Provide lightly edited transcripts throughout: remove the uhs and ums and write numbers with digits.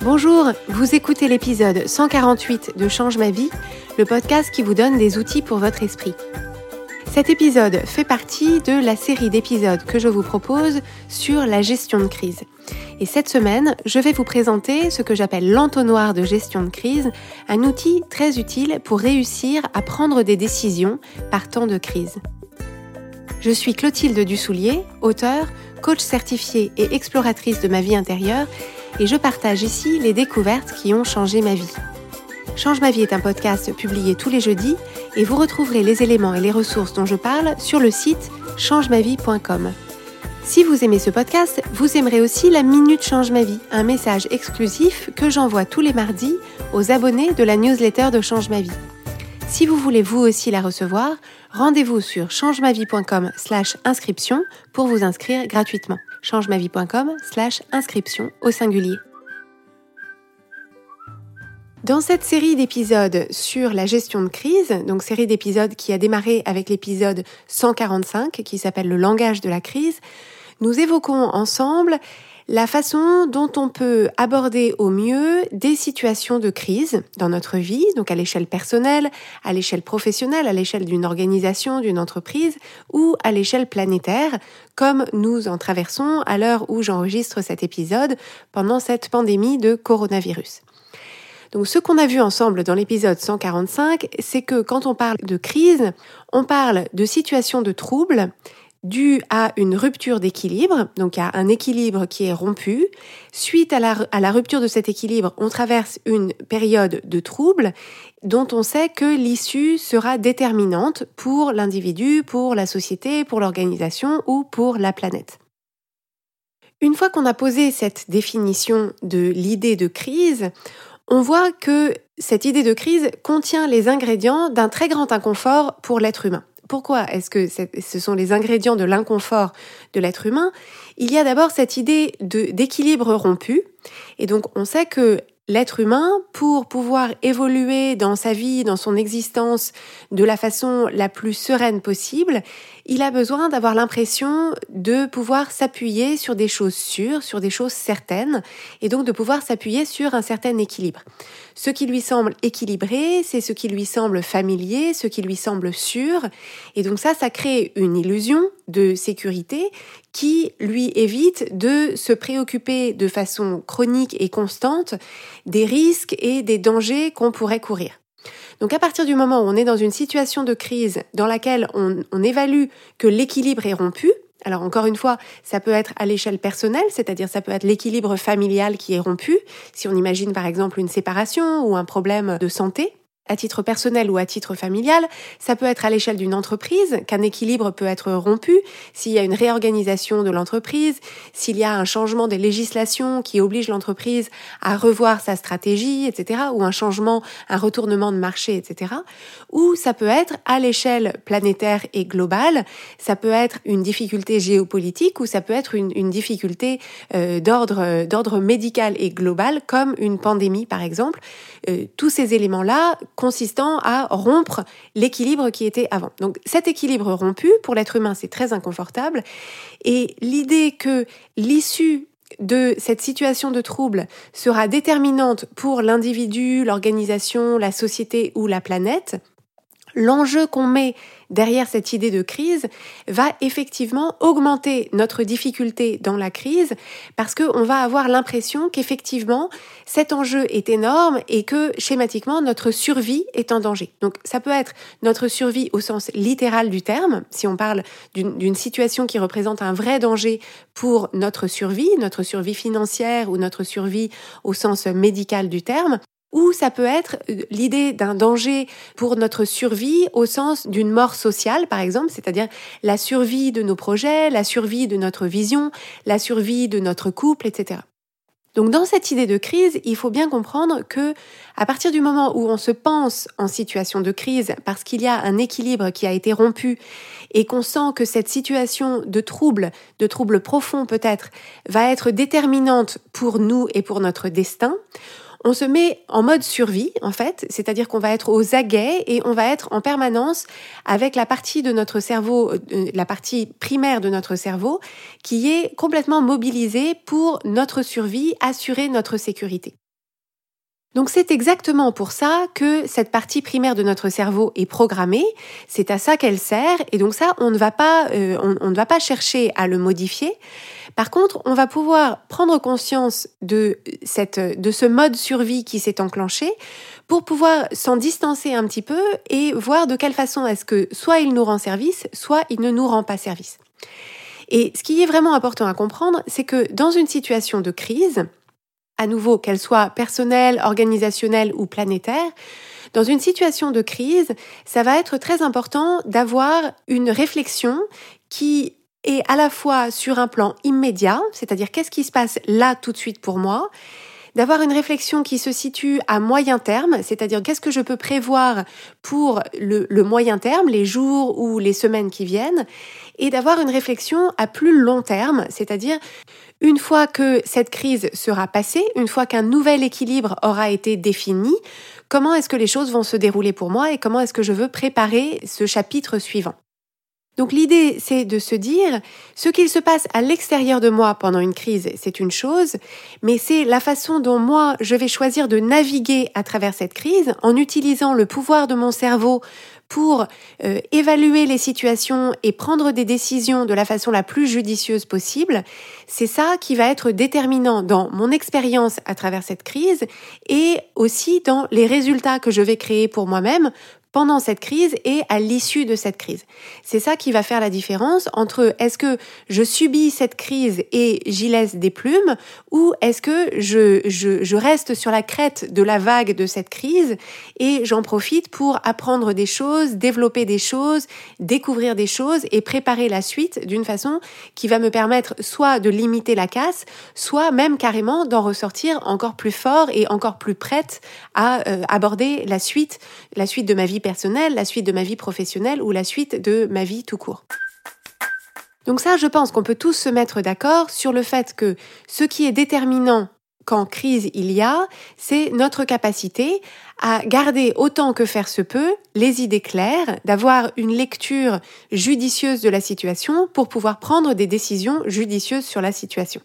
Bonjour, vous écoutez l'épisode 148 de Change ma vie, le podcast qui vous donne des outils pour votre esprit. Cet épisode fait partie de la série d'épisodes que je vous propose sur la gestion de crise. Et cette semaine, je vais vous présenter ce que j'appelle l'entonnoir de gestion de crise, un outil très utile pour réussir à prendre des décisions par temps de crise. Je suis Clotilde Dussoulier, auteure, coach certifiée et exploratrice de ma vie intérieure, et je partage ici les découvertes qui ont changé ma vie. Change ma vie est un podcast publié tous les jeudis et vous retrouverez les éléments et les ressources dont je parle sur le site changemavie.com. Si vous aimez ce podcast, vous aimerez aussi la Minute Change ma vie, un message exclusif que j'envoie tous les mardis aux abonnés de la newsletter de Change ma vie. Si vous voulez vous aussi la recevoir, rendez-vous sur changemavie.com/inscription pour vous inscrire gratuitement. changemavie.com/inscription au singulier. Dans cette série d'épisodes sur la gestion de crise, donc série d'épisodes qui a démarré avec l'épisode 145 qui s'appelle le langage de la crise, nous évoquons ensemble la façon dont on peut aborder au mieux des situations de crise dans notre vie, donc à l'échelle personnelle, à l'échelle professionnelle, à l'échelle d'une organisation, d'une entreprise ou à l'échelle planétaire, comme nous en traversons à l'heure où j'enregistre cet épisode pendant cette pandémie de coronavirus. Donc ce qu'on a vu ensemble dans l'épisode 145, c'est que quand on parle de crise, on parle de situations de trouble dû à une rupture d'équilibre, donc à un équilibre qui est rompu. Suite à la rupture de cet équilibre, on traverse une période de trouble dont on sait que l'issue sera déterminante pour l'individu, pour la société, pour l'organisation ou pour la planète. Une fois qu'on a posé cette définition de l'idée de crise, on voit que cette idée de crise contient les ingrédients d'un très grand inconfort pour l'être humain. Pourquoi est-ce que ce sont les ingrédients de l'inconfort de l'être humain ? Il y a d'abord cette idée d'équilibre rompu. Et donc, on sait que l'être humain, pour pouvoir évoluer dans sa vie, dans son existence, de la façon la plus sereine possible, il a besoin d'avoir l'impression de pouvoir s'appuyer sur des choses sûres, sur des choses certaines, et donc de pouvoir s'appuyer sur un certain équilibre. Ce qui lui semble équilibré, c'est ce qui lui semble familier, ce qui lui semble sûr, et donc ça crée une illusion de sécurité qui lui évite de se préoccuper de façon chronique et constante des risques et des dangers qu'on pourrait courir. Donc à partir du moment où on est dans une situation de crise dans laquelle on évalue que l'équilibre est rompu, alors encore une fois, ça peut être à l'échelle personnelle, c'est-à-dire ça peut être l'équilibre familial qui est rompu, si on imagine par exemple une séparation ou un problème de santé, à titre personnel ou à titre familial, ça peut être à l'échelle d'une entreprise, qu'un équilibre peut être rompu, s'il y a une réorganisation de l'entreprise, s'il y a un changement des législations qui oblige l'entreprise à revoir sa stratégie, etc., ou un changement, un retournement de marché, etc., ou ça peut être à l'échelle planétaire et globale, ça peut être une difficulté géopolitique ou ça peut être une difficulté d'ordre médical et global, comme une pandémie par exemple. Tous ces éléments-là consistant à rompre l'équilibre qui était avant. Donc cet équilibre rompu, pour l'être humain, c'est très inconfortable. Et l'idée que l'issue de cette situation de trouble sera déterminante pour l'individu, l'organisation, la société ou la planète, l'enjeu qu'on met derrière cette idée de crise va effectivement augmenter notre difficulté dans la crise parce qu'on va avoir l'impression qu'effectivement cet enjeu est énorme et que schématiquement notre survie est en danger. Donc ça peut être notre survie au sens littéral du terme, si on parle d'une situation qui représente un vrai danger pour notre survie financière ou notre survie au sens médical du terme. Ou ça peut être l'idée d'un danger pour notre survie au sens d'une mort sociale, par exemple, c'est-à-dire la survie de nos projets, la survie de notre vision, la survie de notre couple, etc. Donc dans cette idée de crise, il faut bien comprendre que à partir du moment où on se pense en situation de crise parce qu'il y a un équilibre qui a été rompu et qu'on sent que cette situation de trouble profond peut-être, va être déterminante pour nous et pour notre destin, on se met en mode survie, en fait, c'est-à-dire qu'on va être aux aguets et on va être en permanence avec la partie de notre cerveau, la partie primaire de notre cerveau, qui est complètement mobilisée pour notre survie, assurer notre sécurité. Donc c'est exactement pour ça que cette partie primaire de notre cerveau est programmée, c'est à ça qu'elle sert, et donc ça, on ne va pas chercher à le modifier. Par contre, on va pouvoir prendre conscience de ce mode survie qui s'est enclenché pour pouvoir s'en distancer un petit peu et voir de quelle façon est-ce que soit il nous rend service, soit il ne nous rend pas service. Et ce qui est vraiment important à comprendre, c'est que dans une situation de crise, à nouveau, qu'elle soit personnelle, organisationnelle ou planétaire, dans une situation de crise, ça va être très important d'avoir une réflexion qui est à la fois sur un plan immédiat, c'est-à-dire qu'est-ce qui se passe là tout de suite pour moi, d'avoir une réflexion qui se situe à moyen terme, c'est-à-dire qu'est-ce que je peux prévoir pour le moyen terme, les jours ou les semaines qui viennent, et d'avoir une réflexion à plus long terme, c'est-à-dire une fois que cette crise sera passée, une fois qu'un nouvel équilibre aura été défini, comment est-ce que les choses vont se dérouler pour moi et comment est-ce que je veux préparer ce chapitre suivant. Donc l'idée, c'est de se dire, ce qu'il se passe à l'extérieur de moi pendant une crise, c'est une chose, mais c'est la façon dont moi, je vais choisir de naviguer à travers cette crise en utilisant le pouvoir de mon cerveau pour évaluer les situations et prendre des décisions de la façon la plus judicieuse possible. C'est ça qui va être déterminant dans mon expérience à travers cette crise et aussi dans les résultats que je vais créer pour moi-même pendant cette crise et à l'issue de cette crise. C'est ça qui va faire la différence entre est-ce que je subis cette crise et j'y laisse des plumes ou est-ce que je reste sur la crête de la vague de cette crise et j'en profite pour apprendre des choses, développer des choses, découvrir des choses et préparer la suite d'une façon qui va me permettre soit de limiter la casse, soit même carrément d'en ressortir encore plus fort et encore plus prête à aborder la suite de ma vie personnelle, la suite de ma vie professionnelle ou la suite de ma vie tout court. Donc ça, je pense qu'on peut tous se mettre d'accord sur le fait que ce qui est déterminant quand crise il y a, c'est notre capacité à garder autant que faire se peut les idées claires, d'avoir une lecture judicieuse de la situation pour pouvoir prendre des décisions judicieuses sur la situation.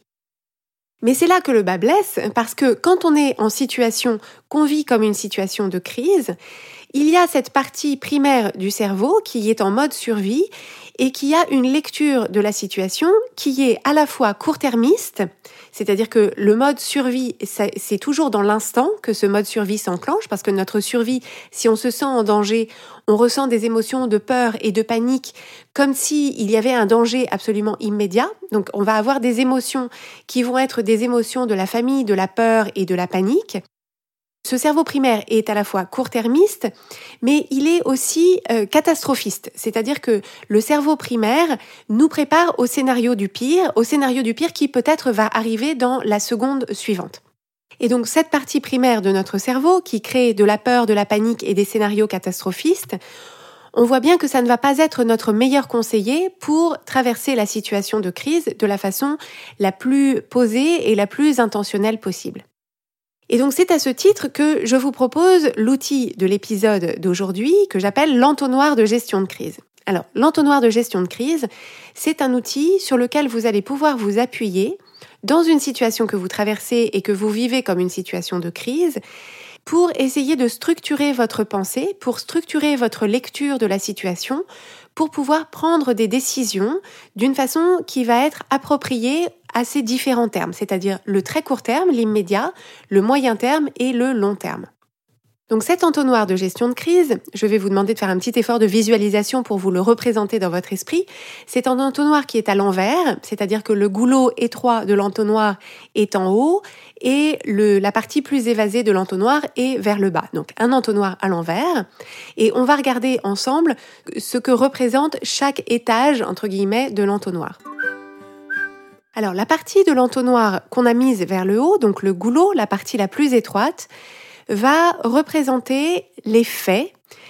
Mais c'est là que le bas blesse, parce que quand on est en situation qu'on vit comme une situation de crise, il y a cette partie primaire du cerveau qui est en mode survie et qui a une lecture de la situation qui est à la fois court-termiste, c'est-à-dire que le mode survie, c'est toujours dans l'instant que ce mode survie s'enclenche, parce que notre survie, si on se sent en danger, on ressent des émotions de peur et de panique comme s'il y avait un danger absolument immédiat. Donc on va avoir des émotions qui vont être des émotions de la famille, de la peur et de la panique. Ce cerveau primaire est à la fois court-termiste, mais il est aussi catastrophiste. C'est-à-dire que le cerveau primaire nous prépare au scénario du pire qui peut-être va arriver dans la seconde suivante. Et donc cette partie primaire de notre cerveau qui crée de la peur, de la panique et des scénarios catastrophistes, on voit bien que ça ne va pas être notre meilleur conseiller pour traverser la situation de crise de la façon la plus posée et la plus intentionnelle possible. Et donc c'est à ce titre que je vous propose l'outil de l'épisode d'aujourd'hui que j'appelle l'entonnoir de gestion de crise. Alors, l'entonnoir de gestion de crise, c'est un outil sur lequel vous allez pouvoir vous appuyer dans une situation que vous traversez et que vous vivez comme une situation de crise pour essayer de structurer votre pensée, pour structurer votre lecture de la situation, pour pouvoir prendre des décisions d'une façon qui va être appropriée à ces différents termes, c'est-à-dire le très court terme, l'immédiat, le moyen terme et le long terme. Donc cet entonnoir de gestion de crise, je vais vous demander de faire un petit effort de visualisation pour vous le représenter dans votre esprit. C'est un entonnoir qui est à l'envers, c'est-à-dire que le goulot étroit de l'entonnoir est en haut et la partie plus évasée de l'entonnoir est vers le bas. Donc un entonnoir à l'envers. Et on va regarder ensemble ce que représente chaque étage, entre guillemets, de l'entonnoir. Alors la partie de l'entonnoir qu'on a mise vers le haut, donc le goulot, la partie la plus étroite, va représenter les faits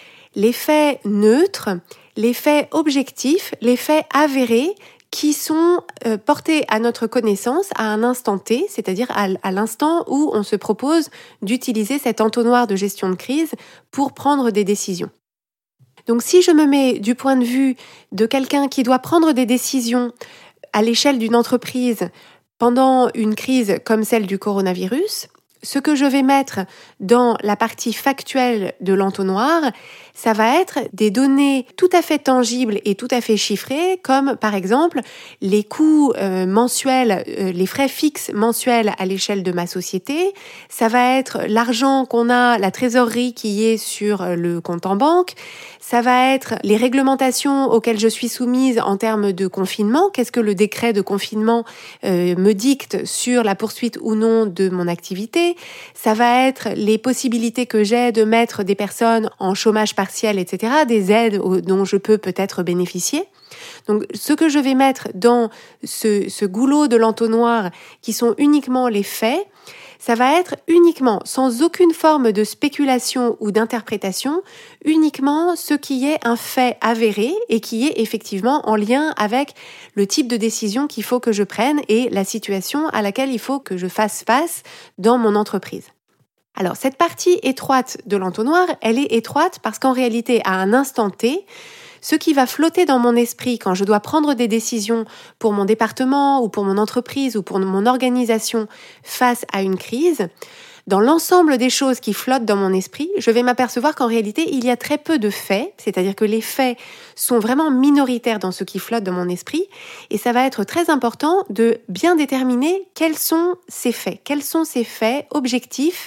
neutres, les faits objectifs, les faits avérés qui sont portés à notre connaissance à un instant T, c'est-à-dire à l'instant où on se propose d'utiliser cet entonnoir de gestion de crise pour prendre des décisions. Donc si je me mets du point de vue de quelqu'un qui doit prendre des décisions à l'échelle d'une entreprise pendant une crise comme celle du coronavirus, ce que je vais mettre dans la partie factuelle de l'entonnoir, ça va être des données tout à fait tangibles et tout à fait chiffrées, comme par exemple les coûts mensuels, les frais fixes mensuels à l'échelle de ma société. Ça va être l'argent qu'on a, la trésorerie qui est sur le compte en banque. Ça va être les réglementations auxquelles je suis soumise en termes de confinement. Qu'est-ce que le décret de confinement me dicte sur la poursuite ou non de mon activité. Ça va être les possibilités que j'ai de mettre des personnes en chômage partiel, etc., des aides dont je peux peut-être bénéficier. Donc, ce que je vais mettre dans ce goulot de l'entonnoir, qui sont uniquement les faits, ça va être uniquement, sans aucune forme de spéculation ou d'interprétation, uniquement ce qui est un fait avéré et qui est effectivement en lien avec le type de décision qu'il faut que je prenne et la situation à laquelle il faut que je fasse face dans mon entreprise. Alors, cette partie étroite de l'entonnoir, elle est étroite parce qu'en réalité, à un instant T, ce qui va flotter dans mon esprit quand je dois prendre des décisions pour mon département ou pour mon entreprise ou pour mon organisation face à une crise, dans l'ensemble des choses qui flottent dans mon esprit, je vais m'apercevoir qu'en réalité, il y a très peu de faits, c'est-à-dire que les faits sont vraiment minoritaires dans ce qui flotte dans mon esprit, et ça va être très important de bien déterminer quels sont ces faits objectifs,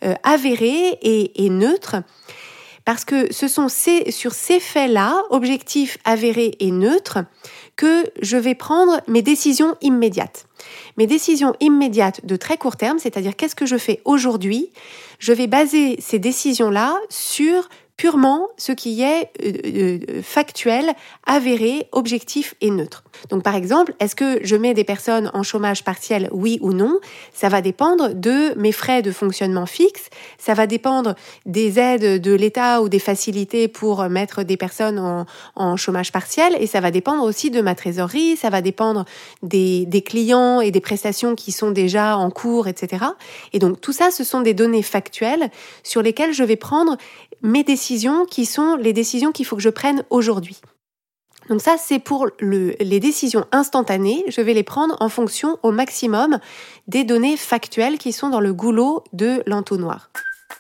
avérés et neutres. Parce que ce sont sur ces faits-là, objectifs, avérés et neutres, que je vais prendre mes décisions immédiates. Mes décisions immédiates de très court terme, c'est-à-dire qu'est-ce que je fais aujourd'hui, je vais baser ces décisions-là sur purement ce qui est factuel, avéré, objectif et neutre. Donc par exemple, est-ce que je mets des personnes en chômage partiel, oui ou non? Ça va dépendre de mes frais de fonctionnement fixes, ça va dépendre des aides de l'État ou des facilités pour mettre des personnes en chômage partiel, et ça va dépendre aussi de ma trésorerie, ça va dépendre des clients et des prestations qui sont déjà en cours, etc. Et donc tout ça, ce sont des données factuelles sur lesquelles je vais prendre mes décisions qui sont les décisions qu'il faut que je prenne aujourd'hui. Donc ça, c'est pour les décisions instantanées. Je vais les prendre en fonction au maximum des données factuelles qui sont dans le goulot de l'entonnoir.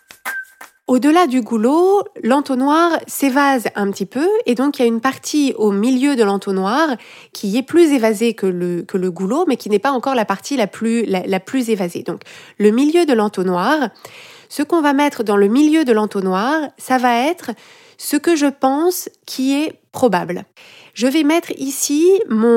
Au-delà du goulot, l'entonnoir s'évase un petit peu et donc il y a une partie au milieu de l'entonnoir qui est plus évasée que le goulot, mais qui n'est pas encore la partie la plus évasée. Donc le milieu de l'entonnoir, ce qu'on va mettre dans le milieu de l'entonnoir, ça va être ce que je pense qui est probable. Je vais mettre ici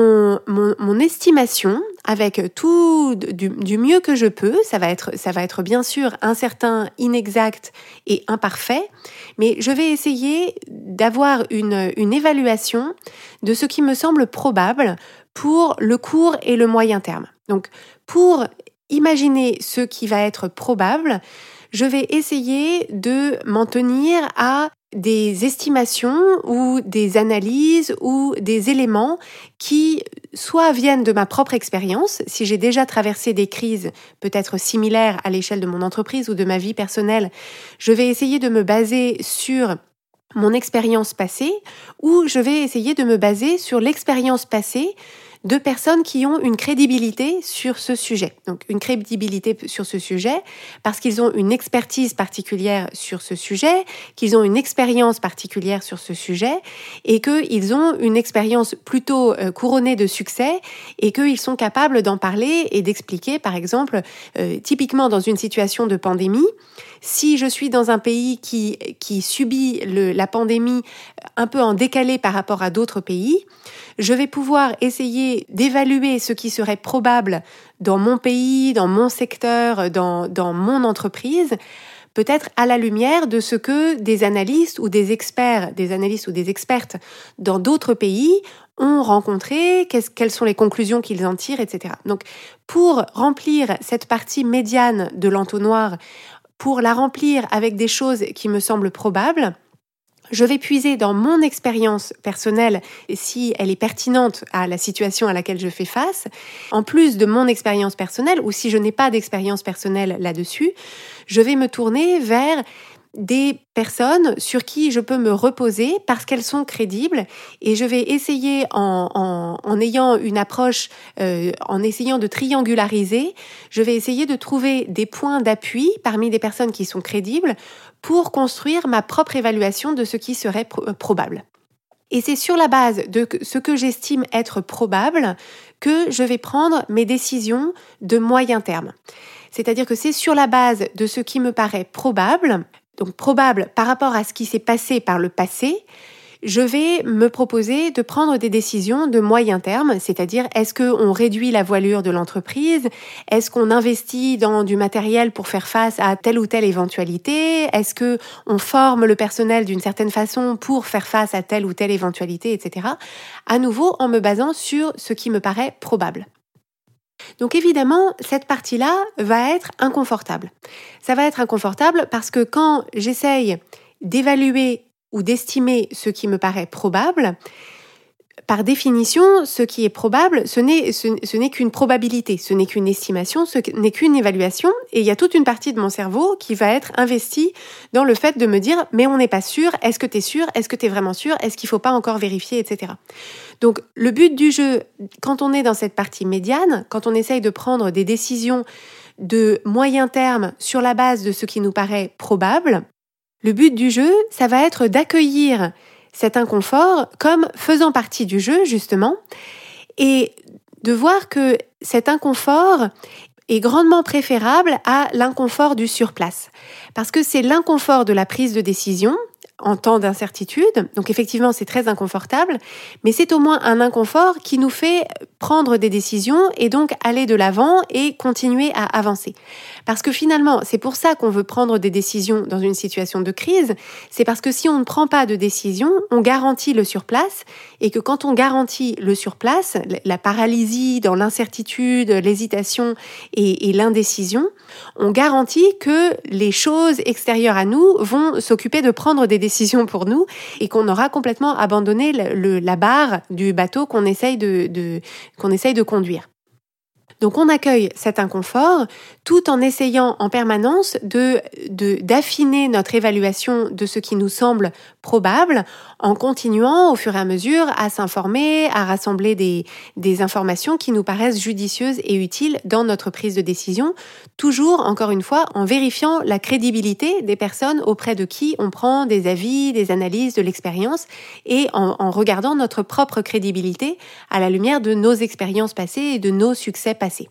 mon estimation avec tout du mieux que je peux. Ça va être bien sûr incertain, inexact et imparfait, mais je vais essayer d'avoir une évaluation de ce qui me semble probable pour le court et le moyen terme. Donc, pour imaginer ce qui va être probable, je vais essayer de m'en tenir à des estimations ou des analyses ou des éléments qui soit viennent de ma propre expérience, si j'ai déjà traversé des crises peut-être similaires à l'échelle de mon entreprise ou de ma vie personnelle, je vais essayer de me baser sur mon expérience passée ou je vais essayer de me baser sur l'expérience passée de personnes qui ont une crédibilité sur ce sujet. Donc une crédibilité sur ce sujet parce qu'ils ont une expertise particulière sur ce sujet, qu'ils ont une expérience particulière sur ce sujet et qu'ils ont une expérience plutôt couronnée de succès et qu'ils sont capables d'en parler et d'expliquer, par exemple, typiquement dans une situation de pandémie, si je suis dans un pays qui subit la pandémie un peu en décalé par rapport à d'autres pays, je vais pouvoir essayer d'évaluer ce qui serait probable dans mon pays, dans mon secteur, dans mon entreprise, peut-être à la lumière de ce que des analystes ou des expertes dans d'autres pays ont rencontré, quelles sont les conclusions qu'ils en tirent, etc. Donc, pour remplir cette partie médiane de l'entonnoir, pour la remplir avec des choses qui me semblent probables, je vais puiser dans mon expérience personnelle, si elle est pertinente à la situation à laquelle je fais face, en plus de mon expérience personnelle, ou si je n'ai pas d'expérience personnelle là-dessus, je vais me tourner vers des personnes sur qui je peux me reposer parce qu'elles sont crédibles, et je vais essayer en ayant une approche, en essayant de triangulariser, je vais essayer de trouver des points d'appui parmi des personnes qui sont crédibles pour construire ma propre évaluation de ce qui serait probable. Et c'est sur la base de ce que j'estime être probable que je vais prendre mes décisions de moyen terme. C'est-à-dire que c'est sur la base de ce qui me paraît probable, donc probable par rapport à ce qui s'est passé par le passé, je vais me proposer de prendre des décisions de moyen terme, c'est-à-dire est-ce qu'on réduit la voilure de l'entreprise, est-ce qu'on investit dans du matériel pour faire face à telle ou telle éventualité, est-ce qu'on forme le personnel d'une certaine façon pour faire face à telle ou telle éventualité, etc. À nouveau, en me basant sur ce qui me paraît probable. Donc évidemment, cette partie-là va être inconfortable. Ça va être inconfortable parce que quand j'essaye d'évaluer ou d'estimer ce qui me paraît probable, par définition, ce qui est probable, ce n'est qu'une probabilité, ce n'est qu'une estimation, ce n'est qu'une évaluation, et il y a toute une partie de mon cerveau qui va être investie dans le fait de me dire « mais on n'est pas sûr, est-ce que tu es sûr, est-ce que tu es vraiment sûr, est-ce qu'il ne faut pas encore vérifier, etc. » Donc le but du jeu, quand on est dans cette partie médiane, quand on essaye de prendre des décisions de moyen terme sur la base de ce qui nous paraît probable, le but du jeu, ça va être d'accueillir cet inconfort comme faisant partie du jeu, justement, et de voir que cet inconfort est grandement préférable à l'inconfort du surplace. Parce que c'est l'inconfort de la prise de décision en temps d'incertitude, donc effectivement c'est très inconfortable, mais c'est au moins un inconfort qui nous fait prendre des décisions et donc aller de l'avant et continuer à avancer. Parce que finalement, c'est pour ça qu'on veut prendre des décisions dans une situation de crise, c'est parce que si on ne prend pas de décision, on garantit le surplace, et que quand on garantit le surplace, la paralysie dans l'incertitude, l'hésitation et l'indécision, on garantit que les choses extérieures à nous vont s'occuper de prendre des décisions pour nous et qu'on aura complètement abandonné la barre du bateau qu'on essaye de conduire. Donc on accueille cet inconfort tout en essayant en permanence d'affiner notre évaluation de ce qui nous semble probable, en continuant au fur et à mesure à s'informer, à rassembler des informations qui nous paraissent judicieuses et utiles dans notre prise de décision, toujours, encore une fois, en vérifiant la crédibilité des personnes auprès de qui on prend des avis, des analyses, de l'expérience, et en regardant notre propre crédibilité à la lumière de nos expériences passées et de nos succès passés.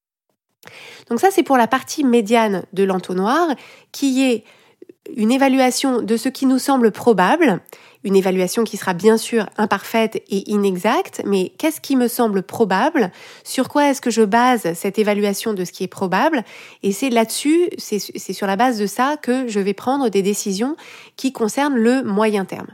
Donc ça, c'est pour la partie médiane de l'entonnoir, qui est une évaluation de ce qui nous semble probable, une évaluation qui sera bien sûr imparfaite et inexacte, mais qu'est-ce qui me semble probable? Sur quoi est-ce que je base cette évaluation de ce qui est probable? Et c'est là-dessus, c'est sur la base de ça que je vais prendre des décisions qui concernent le moyen terme.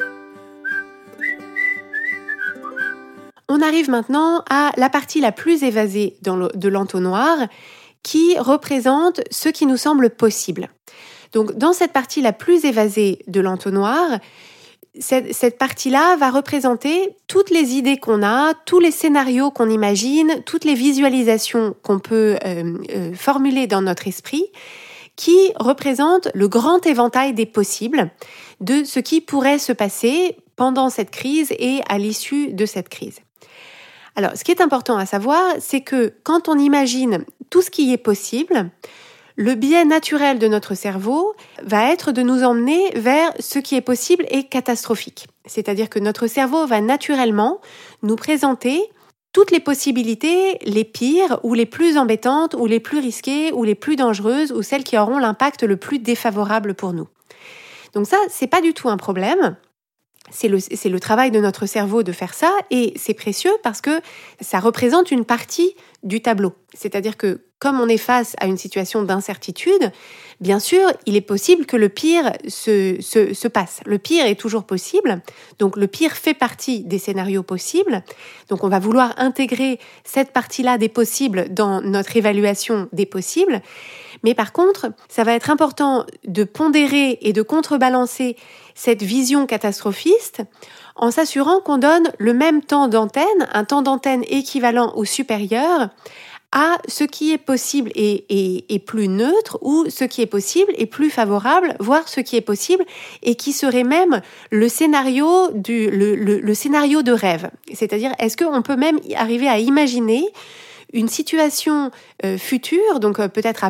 On arrive maintenant à la partie la plus évasée de l'entonnoir, qui représente ce qui nous semble possible. Donc, dans cette partie la plus évasée de l'entonnoir, cette partie-là va représenter toutes les idées qu'on a, tous les scénarios qu'on imagine, toutes les visualisations qu'on peut formuler dans notre esprit, qui représentent le grand éventail des possibles de ce qui pourrait se passer pendant cette crise et à l'issue de cette crise. Alors, ce qui est important à savoir, c'est que quand on imagine tout ce qui est possible, le biais naturel de notre cerveau va être de nous emmener vers ce qui est possible et catastrophique. C'est-à-dire que notre cerveau va naturellement nous présenter toutes les possibilités les pires ou les plus embêtantes ou les plus risquées ou les plus dangereuses ou celles qui auront l'impact le plus défavorable pour nous. Donc ça, c'est pas du tout un problème. C'est le travail de notre cerveau de faire ça, et c'est précieux parce que ça représente une partie du tableau. C'est-à-dire que comme on est face à une situation d'incertitude, bien sûr, il est possible que le pire se passe. Le pire est toujours possible, donc le pire fait partie des scénarios possibles. Donc on va vouloir intégrer cette partie-là des possibles dans notre évaluation des possibles. Mais par contre, ça va être important de pondérer et de contrebalancer cette vision catastrophiste en s'assurant qu'on donne le même temps d'antenne, un temps d'antenne équivalent ou supérieur à ce qui est possible et plus neutre, ou ce qui est possible et plus favorable, voire ce qui est possible et qui serait même le scénario le scénario de rêve. C'est-à-dire, est-ce qu'on peut même arriver à imaginer une situation future, donc peut-être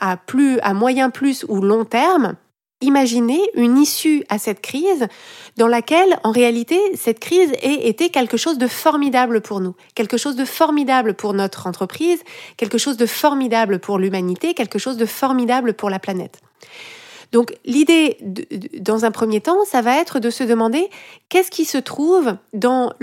à moyen plus ou long terme, imaginer une issue à cette crise dans laquelle, en réalité, cette crise ait été quelque chose de formidable pour nous, quelque chose de formidable pour notre entreprise, quelque chose de formidable pour l'humanité, quelque chose de formidable pour la planète. Donc l'idée, dans un premier temps, ça va être de se demander qu'est-ce qui se trouve dans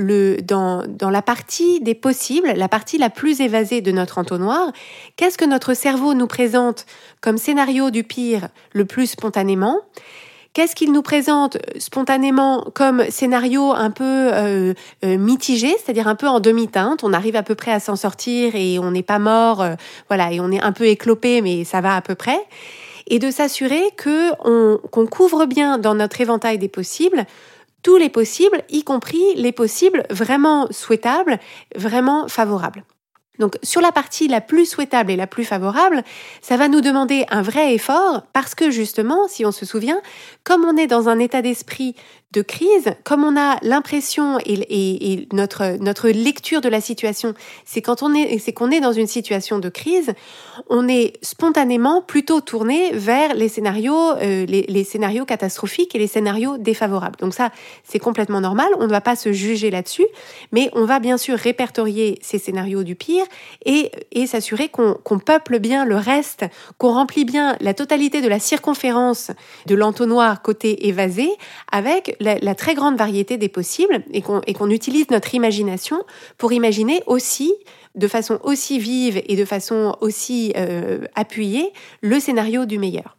la partie des possibles, la partie la plus évasée de notre entonnoir. Qu'est-ce que notre cerveau nous présente comme scénario du pire le plus spontanément ? Qu'est-ce qu'il nous présente spontanément comme scénario un peu mitigé, c'est-à-dire un peu en demi-teinte, on arrive à peu près à s'en sortir et on n'est pas mort, et on est un peu éclopé, mais ça va à peu près. Et de s'assurer qu'on couvre bien dans notre éventail des possibles tous les possibles, y compris les possibles vraiment souhaitables, vraiment favorables. Donc sur la partie la plus souhaitable et la plus favorable, ça va nous demander un vrai effort parce que justement, si on se souvient, comme on est dans un état d'esprit de crise, comme on a l'impression et notre lecture de la situation, c'est qu'on est dans une situation de crise, on est spontanément plutôt tourné vers les scénarios, les scénarios catastrophiques et les scénarios défavorables. Donc ça, c'est complètement normal, on ne va pas se juger là-dessus, mais on va bien sûr répertorier ces scénarios du pire et s'assurer qu'on peuple bien le reste, qu'on remplit bien la totalité de la circonférence de l'entonnoir côté évasé avec la très grande variété des possibles et qu'on utilise notre imagination pour imaginer aussi, de façon aussi vive et de façon aussi appuyée, le scénario du meilleur.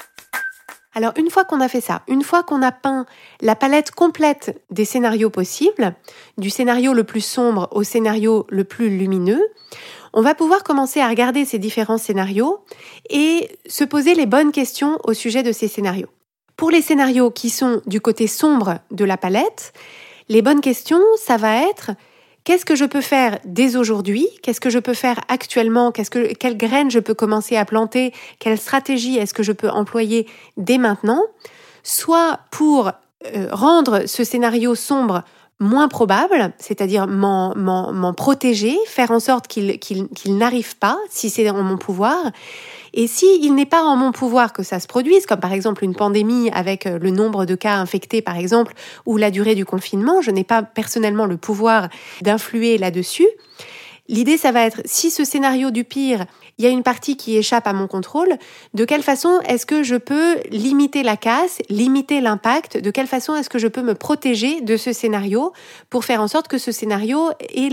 Alors une fois qu'on a fait ça, une fois qu'on a peint la palette complète des scénarios possibles, du scénario le plus sombre au scénario le plus lumineux, on va pouvoir commencer à regarder ces différents scénarios et se poser les bonnes questions au sujet de ces scénarios. Pour les scénarios qui sont du côté sombre de la palette, les bonnes questions, ça va être qu'est-ce que je peux faire dès aujourd'hui ? Qu'est-ce que je peux faire actuellement ? Quelles graines je peux commencer à planter ? Quelle stratégie est-ce que je peux employer dès maintenant ? Soit pour rendre ce scénario sombre moins probable, c'est-à-dire m'en protéger, faire en sorte qu'il n'arrive pas, si c'est en mon pouvoir. Et s'il n'est pas en mon pouvoir que ça se produise, comme par exemple une pandémie avec le nombre de cas infectés par exemple, ou la durée du confinement, je n'ai pas personnellement le pouvoir d'influer là-dessus. L'idée, ça va être, si ce scénario du pire, il y a une partie qui échappe à mon contrôle, de quelle façon est-ce que je peux limiter la casse, limiter l'impact, de quelle façon est-ce que je peux me protéger de ce scénario pour faire en sorte que ce scénario ait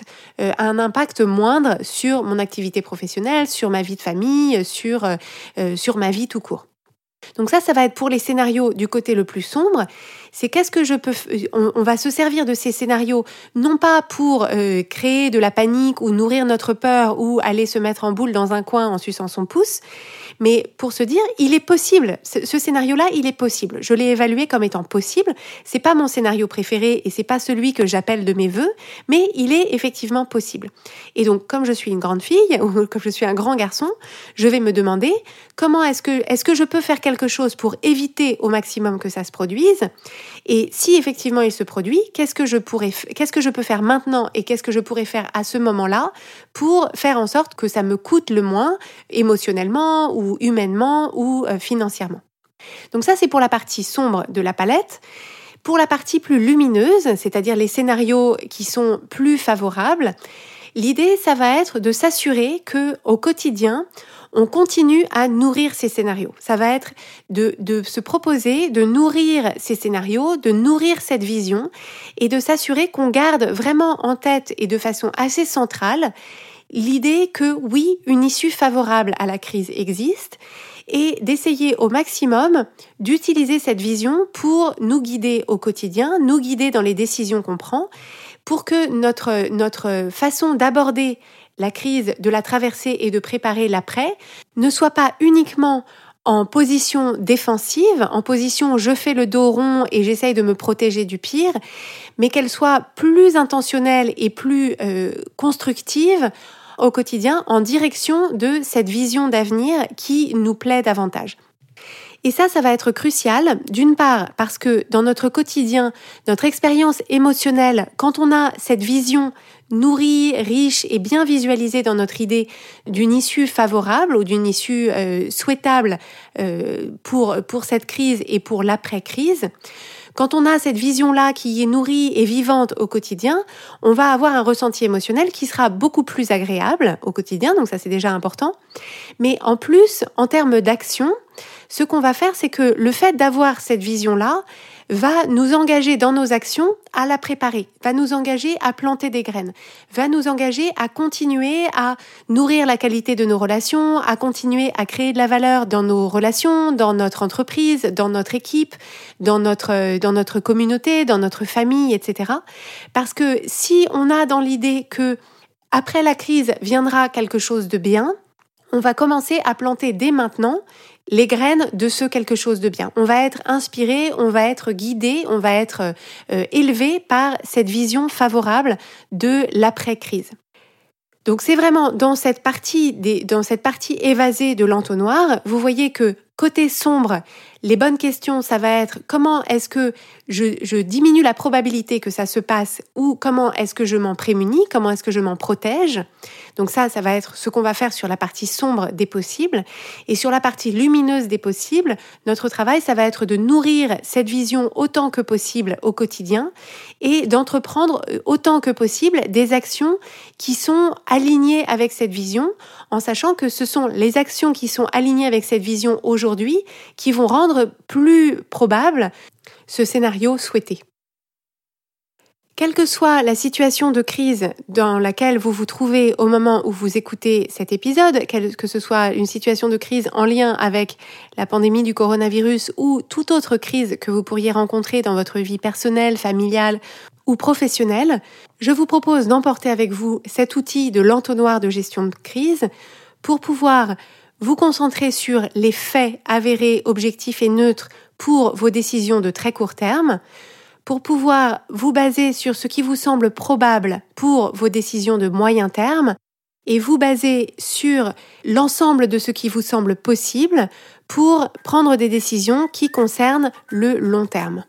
un impact moindre sur mon activité professionnelle, sur ma vie de famille, sur ma vie tout court. Donc ça va être pour les scénarios du côté le plus sombre. C'est qu'est-ce que je peux... On va se servir de ces scénarios, non pas pour créer de la panique ou nourrir notre peur ou aller se mettre en boule dans un coin en suçant son pouce, mais pour se dire, il est possible. Ce scénario-là, il est possible. Je l'ai évalué comme étant possible. C'est pas mon scénario préféré et c'est pas celui que j'appelle de mes vœux, mais il est effectivement possible. Et donc, comme je suis une grande fille ou comme je suis un grand garçon, je vais me demander comment est-ce que je peux faire quelque chose pour éviter au maximum que ça se produise? Et si effectivement il se produit, qu'est-ce que je peux faire maintenant et qu'est-ce que je pourrais faire à ce moment-là pour faire en sorte que ça me coûte le moins émotionnellement ou humainement ou financièrement. Donc ça, c'est pour la partie sombre de la palette. Pour la partie plus lumineuse, c'est-à-dire les scénarios qui sont plus favorables, l'idée, ça va être de s'assurer qu'au quotidien, on continue à nourrir ces scénarios. Ça va être de se proposer de nourrir ces scénarios, de nourrir cette vision et de s'assurer qu'on garde vraiment en tête et de façon assez centrale l'idée que oui, une issue favorable à la crise existe et d'essayer au maximum d'utiliser cette vision pour nous guider au quotidien, nous guider dans les décisions qu'on prend, pour que notre façon d'aborder la crise, de la traverser et de préparer l'après ne soit pas uniquement en position défensive, en position je fais le dos rond et j'essaye de me protéger du pire, mais qu'elle soit plus intentionnelle et plus constructive au quotidien en direction de cette vision d'avenir qui nous plaît davantage. Et ça va être crucial, d'une part parce que dans notre quotidien, notre expérience émotionnelle, quand on a cette vision nourrie, riche et bien visualisée dans notre idée d'une issue favorable ou d'une issue souhaitable pour cette crise et pour l'après-crise, quand on a cette vision-là qui est nourrie et vivante au quotidien, on va avoir un ressenti émotionnel qui sera beaucoup plus agréable au quotidien, donc ça c'est déjà important. Mais en plus, en termes d'action, ce qu'on va faire, c'est que le fait d'avoir cette vision-là va nous engager dans nos actions à la préparer, va nous engager à planter des graines, va nous engager à continuer à nourrir la qualité de nos relations, à continuer à créer de la valeur dans nos relations, dans notre entreprise, dans notre équipe, dans notre communauté, dans notre famille, etc. Parce que si on a dans l'idée que après la crise viendra quelque chose de bien, on va commencer à planter dès maintenant les graines de ce quelque chose de bien. On va être inspiré, on va être guidé, on va être élevé par cette vision favorable de l'après-crise. Donc c'est vraiment dans cette partie évasée de l'entonnoir, vous voyez que côté sombre, les bonnes questions, ça va être comment est-ce que je diminue la probabilité que ça se passe ou comment est-ce que je m'en prémunis, comment est-ce que je m'en protège. Donc ça va être ce qu'on va faire sur la partie sombre des possibles. Et sur la partie lumineuse des possibles, notre travail, ça va être de nourrir cette vision autant que possible au quotidien et d'entreprendre autant que possible des actions qui sont alignées avec cette vision, en sachant que ce sont les actions qui sont alignées avec cette vision aujourd'hui qui vont rendre plus probable ce scénario souhaité. Quelle que soit la situation de crise dans laquelle vous vous trouvez au moment où vous écoutez cet épisode, que ce soit une situation de crise en lien avec la pandémie du coronavirus ou toute autre crise que vous pourriez rencontrer dans votre vie personnelle, familiale ou professionnelle, je vous propose d'emporter avec vous cet outil de l'entonnoir de gestion de crise pour pouvoir vous concentrer sur les faits avérés, objectifs et neutres pour vos décisions de très court terme, pour pouvoir vous baser sur ce qui vous semble probable pour vos décisions de moyen terme et vous baser sur l'ensemble de ce qui vous semble possible pour prendre des décisions qui concernent le long terme.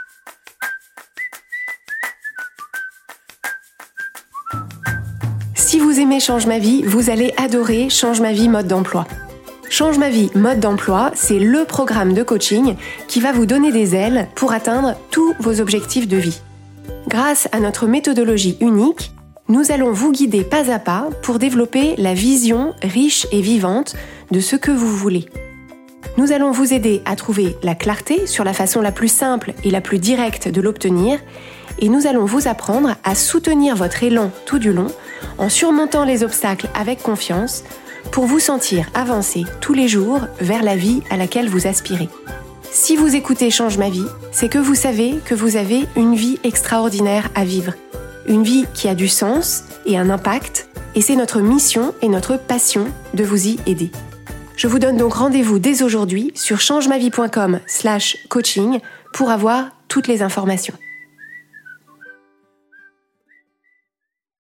Si vous aimez Change ma vie, vous allez adorer Change ma vie mode d'emploi. Change ma vie mode d'emploi, c'est le programme de coaching qui va vous donner des ailes pour atteindre tous vos objectifs de vie. Grâce à notre méthodologie unique, nous allons vous guider pas à pas pour développer la vision riche et vivante de ce que vous voulez. Nous allons vous aider à trouver la clarté sur la façon la plus simple et la plus directe de l'obtenir et nous allons vous apprendre à soutenir votre élan tout du long en surmontant les obstacles avec confiance pour vous sentir avancer tous les jours vers la vie à laquelle vous aspirez. Si vous écoutez Change ma vie, c'est que vous savez que vous avez une vie extraordinaire à vivre. Une vie qui a du sens et un impact, et c'est notre mission et notre passion de vous y aider. Je vous donne donc rendez-vous dès aujourd'hui sur changemavie.com/coaching pour avoir toutes les informations.